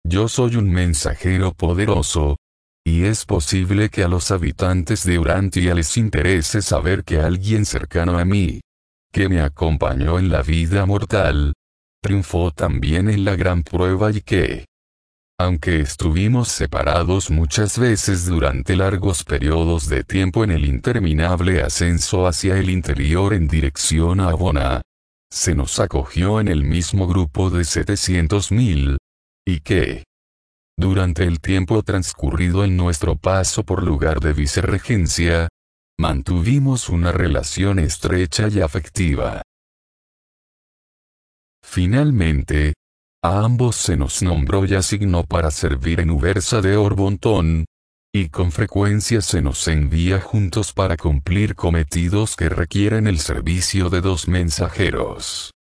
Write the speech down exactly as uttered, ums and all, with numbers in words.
Yo soy un mensajero poderoso, y es posible que a los habitantes de Urantia les interese saber que alguien cercano a mí, que me acompañó en la vida mortal, triunfó también en la gran prueba y que, aunque estuvimos separados muchas veces durante largos periodos de tiempo en el interminable ascenso hacia el interior en dirección a Abona, se nos acogió en el mismo grupo de setecientos mil, y que, durante el tiempo transcurrido en nuestro paso por lugar de vicerregencia, mantuvimos una relación estrecha y afectiva. Finalmente, a ambos se nos nombró y asignó para servir en Ubersa de Orbontón, y con frecuencia se nos envía juntos para cumplir cometidos que requieren el servicio de dos mensajeros.